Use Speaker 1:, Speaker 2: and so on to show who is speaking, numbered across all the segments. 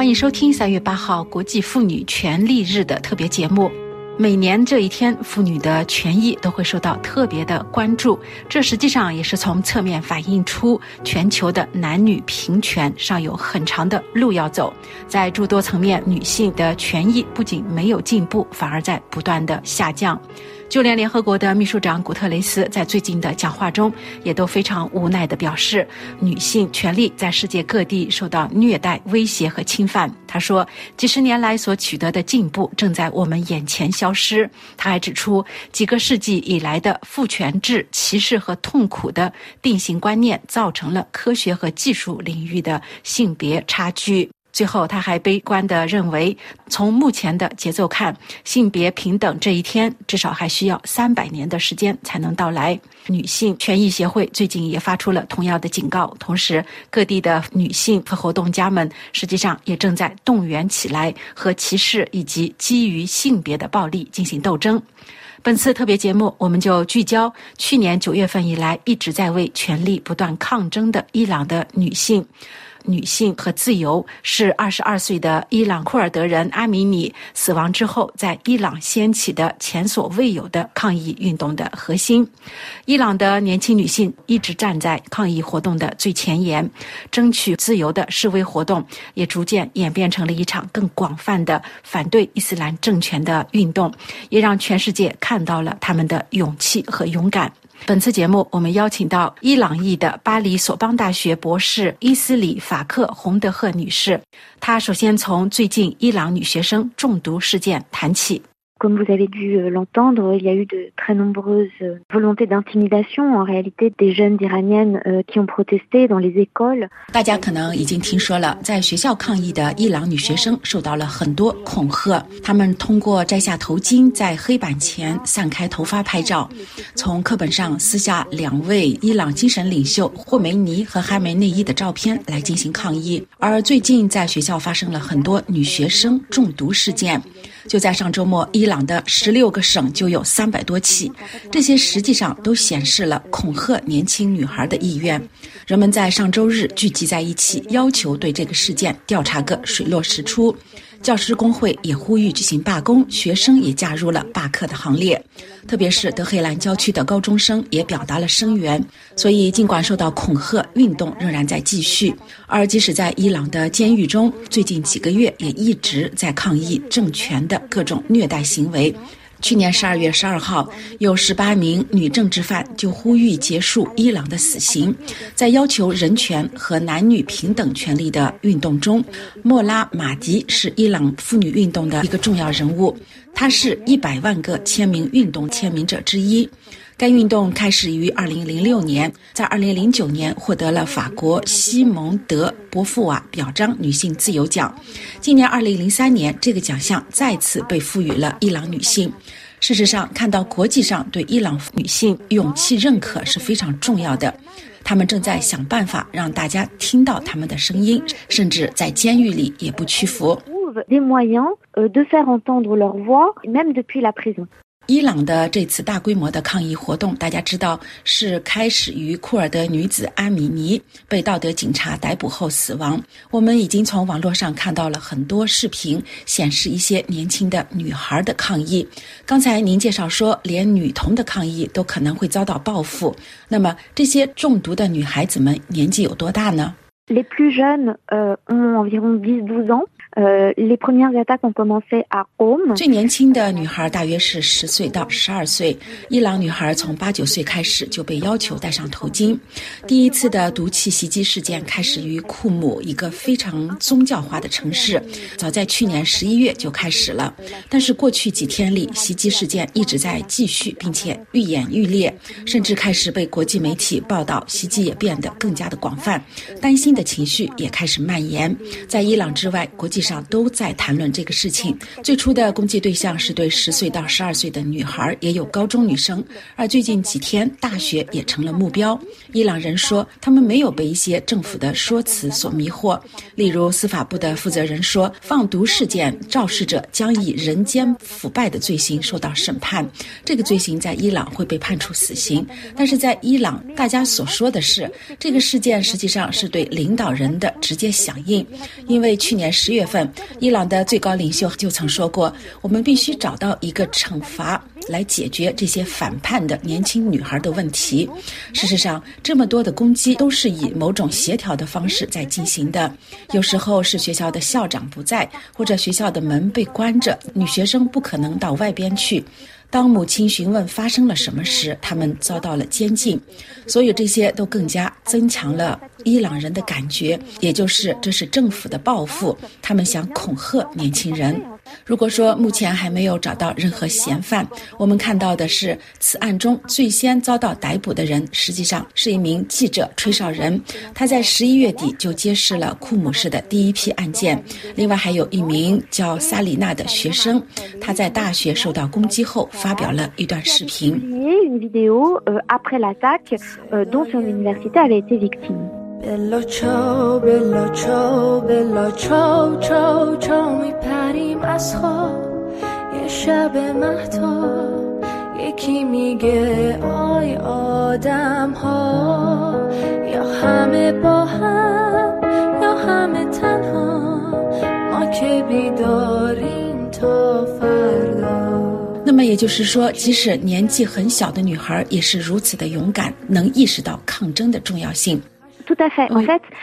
Speaker 1: 欢迎收听3月8号国际妇女权利日的特别节目。每年这一天，妇女的权益都会受到特别的关注，这实际上也是从侧面反映出全球的男女平权尚有很长的路要走。在诸多层面，女性的权益不仅没有进步，反而在不断的下降。就连联合国的秘书长古特雷斯在最近的讲话中也都非常无奈地表示，女性权利在世界各地受到虐待、威胁和侵犯。他说，几十年来所取得的进步正在我们眼前消失。他还指出，几个世纪以来的父权制、歧视和痛苦的定型观念造成了科学和技术领域的性别差距。最后他还悲观地认为，从目前的节奏看，性别平等这一天至少还需要300年的时间才能到来。女性权益协会最近也发出了同样的警告，同时各地的女性和活动家们实际上也正在动员起来，和歧视以及基于性别的暴力进行斗争。本次特别节目，我们就聚焦去年9月份以来一直在为权利不断抗争的伊朗的女性。女性和自由是22岁的伊朗库尔德人阿米尼死亡之后在伊朗掀起的前所未有的抗议运动的核心。伊朗的年轻女性一直站在抗议活动的最前沿，争取自由的示威活动也逐渐演变成了一场更广泛的反对伊斯兰政权的运动，也让全世界看到了他们的勇气和勇敢。本次节目我们邀请到伊朗裔的巴黎索邦大学博士伊斯里法克洪德赫女士。她首先从最近伊朗女学生中毒事件谈起。
Speaker 2: Comme vous avez dû l'entendre, il y a eu de très nombreuses volontés d'intimidation en réalité des jeunes iraniennes qui ont protesté dans les écoles.
Speaker 1: 大家可能已经听说了，在学校抗议的伊朗女学生受到了很多恐吓，她们通过摘下头巾，在黑板前散开头发拍照，从课本上撕下2位伊朗精神领袖霍梅尼和哈梅内伊的照片来进行抗议。而最近在学校发生了很多女学生中毒事件，就在上周末，伊朗的16个省就有300多起，这些实际上都显示了恐吓年轻女孩的意愿。人们在上周日聚集在一起，要求对这个事件调查个水落石出。教师工会也呼吁举行罢工，学生也加入了罢课的行列，特别是德黑兰郊区的高中生也表达了声援。所以尽管受到恐吓，运动仍然在继续。而即使在伊朗的监狱中，最近几个月也一直在抗议政权的各种虐待行为。去年12月12号，有18名女政治犯就呼吁结束伊朗的死刑。在要求人权和男女平等权利的运动中，莫拉马迪是伊朗妇女运动的一个重要人物，他是100万个签名运动签名者之一。该运动开始于2006年，在2009年获得了法国西蒙德博夫瓦表彰女性自由奖。今年2003年，这个奖项再次被赋予了伊朗女性。事实上，看到国际上对伊朗女性勇气认可是非常重要的。他们正在想办法让大家听到他们的声音，甚至在监狱里也不屈服。
Speaker 2: Des moyens de faire entendre leur voix, même depuis la prison.
Speaker 1: 伊朗的这次大规模的抗议活动，大家知道是开始于库尔德女子阿米尼被道德警察逮捕后死亡。我们已经从网络上看到了很多视频，显示一些年轻的女孩的抗议。刚才您介绍说，连女童的抗议都可能会遭到报复。那么这些中毒的女孩子们年纪有多大呢？
Speaker 2: Les plus jeunes ont environ 10-12 ans. Les premières attaques ont commencé à Qom.
Speaker 1: 最年轻的女孩大约是10岁到12岁。伊朗女孩从8-9岁开始就被要求戴上头巾。第一次的毒气袭击事件开始于库姆，一个非常宗教化的城市，早在去年11月就开始了。但是过去几天里，袭击事件一直在继续，并且愈演愈烈，甚至开始被国际媒体报道，袭击也变得更加的广泛，担心的情绪也开始蔓延。在伊朗之外，国际上都在谈论这个事情。最初的攻击对象是对10岁到12岁的女孩，也有高中女生，而最近几天大学也成了目标。伊朗人说，他们没有被一些政府的说辞所迷惑，例如司法部的负责人说，放毒事件肇事者将以人间腐败的罪行受到审判，这个罪行在伊朗会被判处死刑。但是在伊朗，大家所说的是，这个事件实际上是对领导人的直接响应，因为去年10月份份，伊朗的最高领袖就曾说过，我们必须找到一个惩罚来解决这些反叛的年轻女孩的问题。事实上，这么多的攻击都是以某种协调的方式在进行的，有时候是学校的校长不在，或者学校的门被关着，女学生不可能到外边去。当母亲询问发生了什么时，他们遭到了监禁。所有这些都更加增强了伊朗人的感觉，也就是这是政府的报复，他们想恐吓年轻人。如果说目前还没有找到任何嫌犯，我们看到的是此案中最先遭到逮捕的人实际上是一名记者吹哨人，他在11月底就揭示了库姆市的第一批案件。另外还有一名叫萨里娜的学生，他在大学受到攻击后发表了一段视频。
Speaker 2: Une vidéo après l'attaque dont son université avait été victime.
Speaker 3: بلا چو بلا چو بلا چو چو چو میپریم از خواب یه شب مهتاب یکی میگه آی آدم ها یا همه با هم یا همه تنها ما که بیداریم تا فردا。
Speaker 1: 那么也就是说，即使年纪很小的女孩也是如此的勇敢，能意识到抗争的重要性。
Speaker 2: Tout à fait. En fait,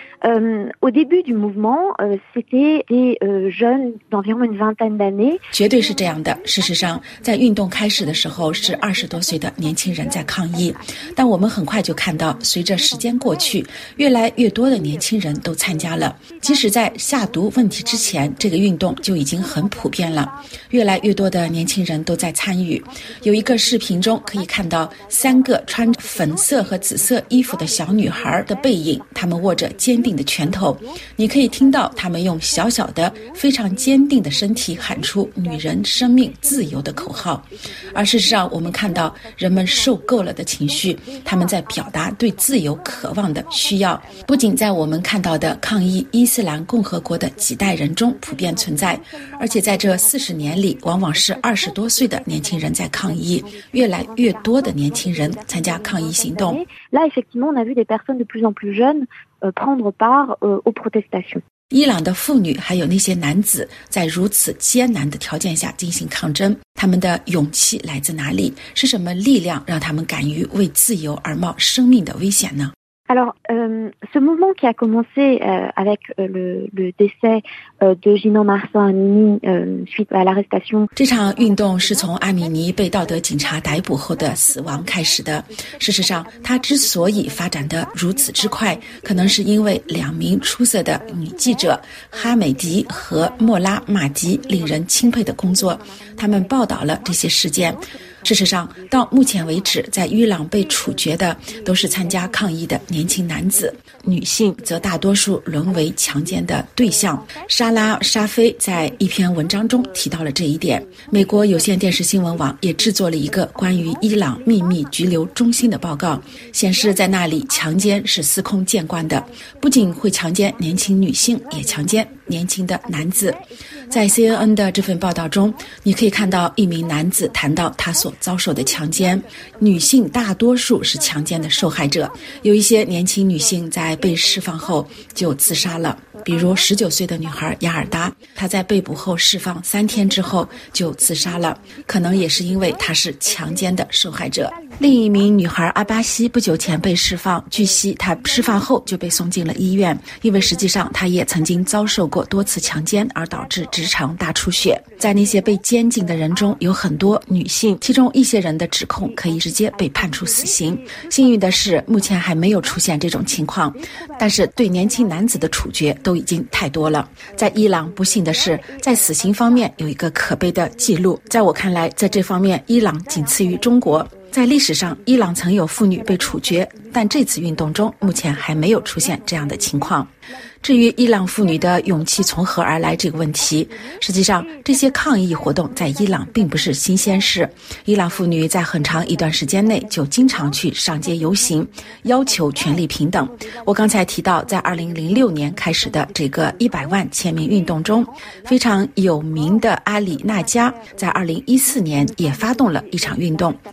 Speaker 2: au début du mouvement, c'était des jeunes d'environ une vingtaine d'années.
Speaker 1: 绝对是这样的。事实上，在运动开始的时候，是20多岁的年轻人在抗议，但我们很快就看到，随着时间过去，越来越多的年轻人都参加了。即使在下毒问题之前，这个运动就已经很普遍了，越来越多的年轻人都在参与。有一个视频中可以看到3个穿粉色和紫色衣服的小女孩的背影，她们握着坚定的拳头，你可以听到她们用小小的非常坚定的身体喊出女人生命自由的口号。而事实上，我们看到人们受够了的情绪，他们在表达对自由渴望的需要，不仅在我们看到的抗议伊斯兰共和国的几代人中普遍存在，而且在这40年里，往往是20多岁的年轻人在抗议，越来越多的年轻人参加抗议行动。
Speaker 2: Là, effectivement, on a vu des personnes de plus en plus jeunes prendre part aux protestations.
Speaker 1: 伊朗的妇女还有那些男子在如此艰难的条件下进行抗争，他们的勇气来自哪里？是什么力量让他们敢于为自由而冒生命的危险呢
Speaker 2: Alors, ce mouvement qui a commencé avec le décès de Jinan Mahsa Amini suite à l'arrestation.
Speaker 1: 这场运动是从阿米尼被道德警察逮捕后的死亡开始的。事实上，他之所以发展得如此之快，可能是因为2名出色的女记者哈美迪和莫拉马迪令人钦佩的工作，他们报道了这些事件。事实上，到目前为止，在伊朗被处决的都是参加抗议的年轻男子，女性则大多数沦为强奸的对象。莎拉·沙菲在一篇文章中提到了这一点。美国有线电视新闻网也制作了一个关于伊朗秘密拘留中心的报告，显示在那里强奸是司空见惯的，不仅会强奸年轻女性，也强奸年轻的男子。在 CNN 的这份报道中，你可以看到一名男子谈到他所遭受的强奸，女性大多数是强奸的受害者，有一些年轻女性在被释放后就自杀了，比如19岁的女孩雅尔达，她在被捕后释放3天之后就自杀了，可能也是因为她是强奸的受害者。另一名女孩阿巴西不久前被释放，据悉她释放后就被送进了医院，因为实际上她也曾经遭受过多次强奸而导致直肠大出血。在那些被监禁的人中有很多女性，其中一些人的指控可以直接被判处死刑。幸运的是，目前还没有出现这种情况，但是对年轻男子的处决都已经太多了。在伊朗，不幸的是，在死刑方面有一个可悲的记录，在我看来，在这方面伊朗仅次于中国。在历史上，伊朗曾有妇女被处决，但这次运动中目前还没有出现这样的情况。至于伊朗妇女的勇气从何而来这个问题，实际上这些抗议活动在伊朗并不是新鲜事。伊朗妇女在很长一段时间内就经常去上街游行，要求权利平等。我刚才提到，在2006年开始的这个100万签名运动中，非常有名的阿里纳加在2014年也发动了一场运动，叫做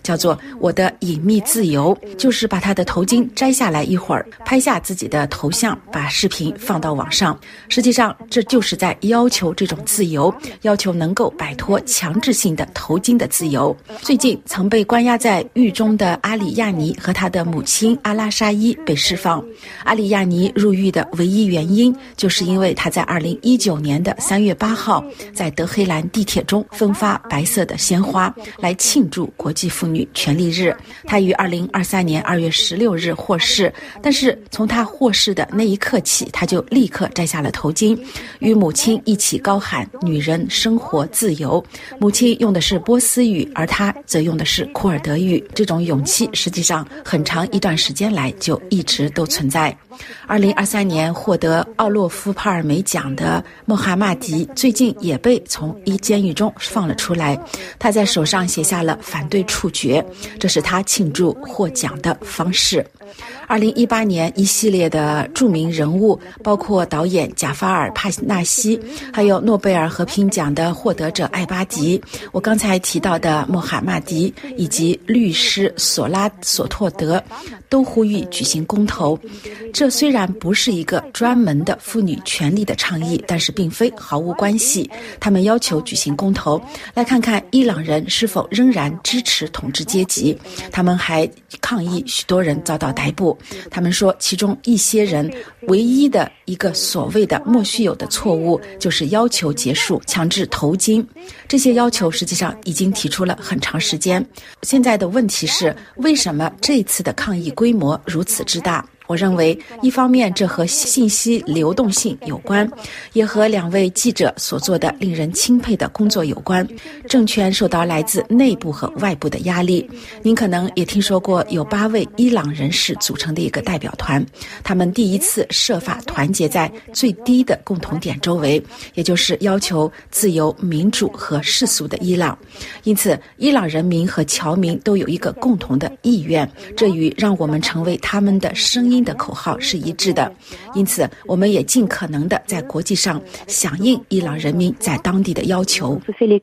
Speaker 1: 我的隐秘自由，就是把她的头巾摘下来一会儿，拍下自己的头像，把视频放到网上。实际上这就是在要求这种自由，要求能够摆脱强制性的头巾的自由。最近曾被关押在狱中的阿里亚尼和他的母亲阿拉沙伊被释放。阿里亚尼入狱的唯一原因就是因为他在2019年的3月8号在德黑兰地铁中分发白色的鲜花来庆祝国际妇女权利日。他于2023年2月16日获释，但是从他获释的那一刻起，他就立刻摘下了头巾，与母亲一起高喊女人生活自由。母亲用的是波斯语，而他则用的是库尔德语。这种勇气实际上很长一段时间来就一直都存在。2023年获得奥洛夫帕尔梅奖的穆罕默迪最近也被从监狱中放了出来，他在手上写下了反对处决，这是他庆祝获奖的方式。2018年一系列的著名人物，包括导演贾法尔·帕纳西，还有诺贝尔和平奖的获得者艾巴迪，我刚才提到的穆罕默迪，以及律师索拉索托德，都呼吁举行公投。这虽然不是一个专门的妇女权利的倡议，但是并非毫无关系。他们要求举行公投，来看看伊朗人是否仍然支持统治阶级。他们还抗议许多人遭到逮捕。他们说，其中一些人唯一的一个所谓的莫须有的错误，就是要求结束强制头巾。这些要求实际上已经提出了很长时间。现在的问题是，为什么这次的抗议规模如此之大？我认为一方面这和信息流动性有关，也和2位记者所做的令人钦佩的工作有关。政权受到来自内部和外部的压力。您可能也听说过有8位伊朗人士组成的一个代表团，他们第一次设法团结在最低的共同点周围，也就是要求自由、民主和世俗的伊朗。因此伊朗人民和侨民都有一个共同的意愿，这与让我们成为他们的声音的口号是一致的。因此我们也尽可能的在国际上响应伊朗人民在当地的要求。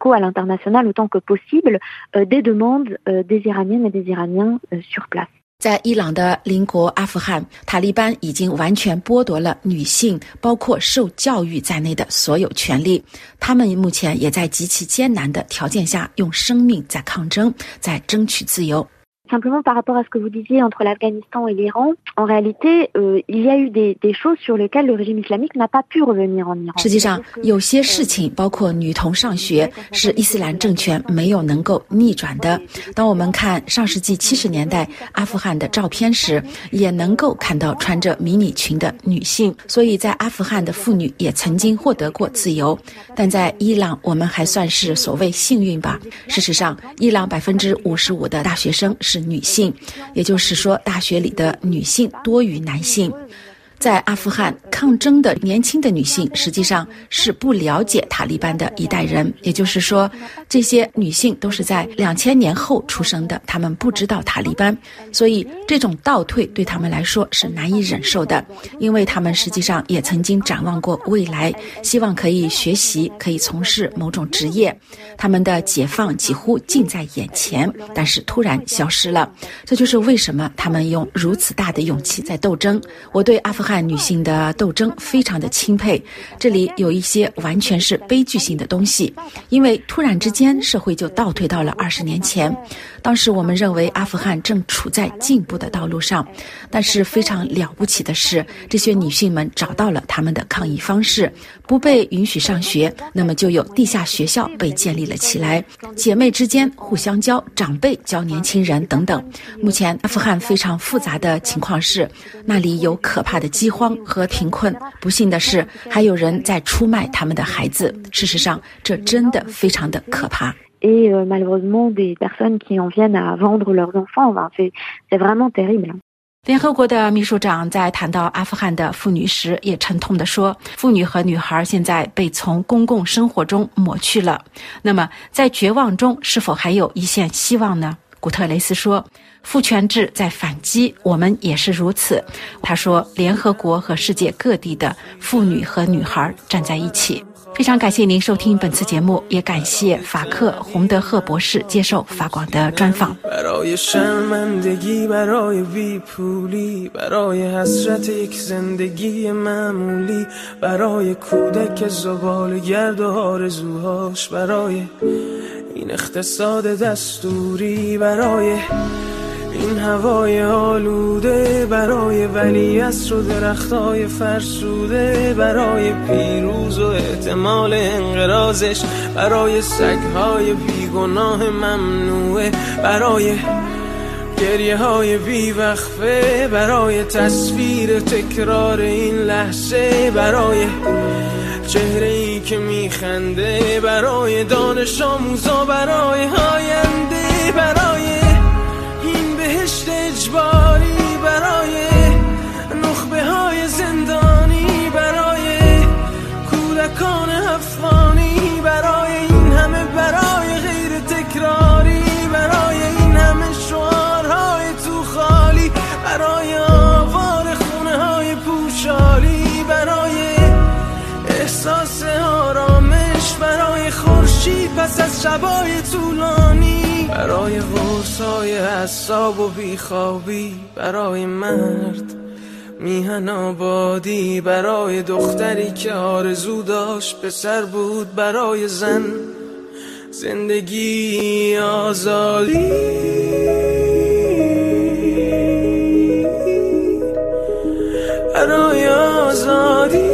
Speaker 1: 在伊朗的邻国阿富汗，塔利班已经完全剥夺了女性，包括受教育在内的所有权利。他们目前也在极其艰难的条件下用生命在抗争，在争取自由。
Speaker 2: Simplement par rapport à ce que vous disiez entre l'Afghanistan et l'Iran, en réalité, il y a eu des choses sur lesquelles le régime islamique n'a pas pu revenir en Iran.
Speaker 1: 实际上，有些事情，包括女童上学，是伊斯兰政权没有能够逆转的。当我们看上世纪70年代阿富汗的照片时，也能够看到穿着迷你裙的女性。所以在阿富汗的妇女也曾经获得过自由，但在伊朗，我们还算是所谓幸运吧。事实上，伊朗55%的大学生是女性，也就是说大学里的女性多于男性。在阿富汗抗争的年轻的女性实际上是不了解塔利班的一代人，也就是说这些女性都是在2000年后出生的，她们不知道塔利班，所以这种倒退对她们来说是难以忍受的，因为她们实际上也曾经展望过未来，希望可以学习，可以从事某种职业。她们的解放几乎近在眼前，但是突然消失了。这就是为什么她们用如此大的勇气在斗争。我对阿富汗女性的斗争非常的钦佩，这里有一些完全是悲剧性的东西，因为突然之间社会就倒退到了20年前。当时我们认为阿富汗正处在进步的道路上，但是非常了不起的是，这些女性们找到了她们的抗议方式。不被允许上学，那么就有地下学校被建立了起来，姐妹之间互相教，长辈教年轻人等等。目前阿富汗非常复杂的情况是，那里有可怕的饥荒和贫困，不幸的是还有人在出卖他们的孩子。事实上这真的非常的可怕。
Speaker 2: Et malheureusement des personnes qui en viennent à vendre leurs enfants, c'est vraiment terrible.
Speaker 1: 联合国的秘书长在谈到阿富汗的妇女时也沉痛地说，妇女和女孩现在被从公共生活中抹去了。那么在绝望中是否还有一线希望呢？ 古特雷斯说，父权制在反击，我们也是如此。他说，联合国和世界各地的妇女和女孩站在一起。非常感谢您收听本次节目，也感谢法克洪德赫博士接受法广的专访。
Speaker 4: برای شرمندگی برای بیپولی برای حسرت یک زندگی معمولی برای کودک زبال گرد و آرزوهاش برای این اقتصاد دستوری برای این هوای آلوده برای ولیعصر و درختای فرسوده برای پیروز و احتمال انقراضش برای سگهای بیگناه ممنوعه برای گریه های بیوقفه برای تصویر تکرار این لحظه برای چهره ای که میخنده برای دانش آموزا برای آینده برای این بهشت اجباری برای نخبه های زندانی برای کودکان افغانی برای این همه برای غیر تکراری برای این همه شعارهای تو خالی برای آوار خونه های پوشالی برای احساس آرامش برای خورشید پس از شبای طولانی برای غرصای اعصاب و بیخوابی برای مرد میهن آبادی برای دختری که آرزو داشت پسر بود برای زن زندگی آزادی برای آزادی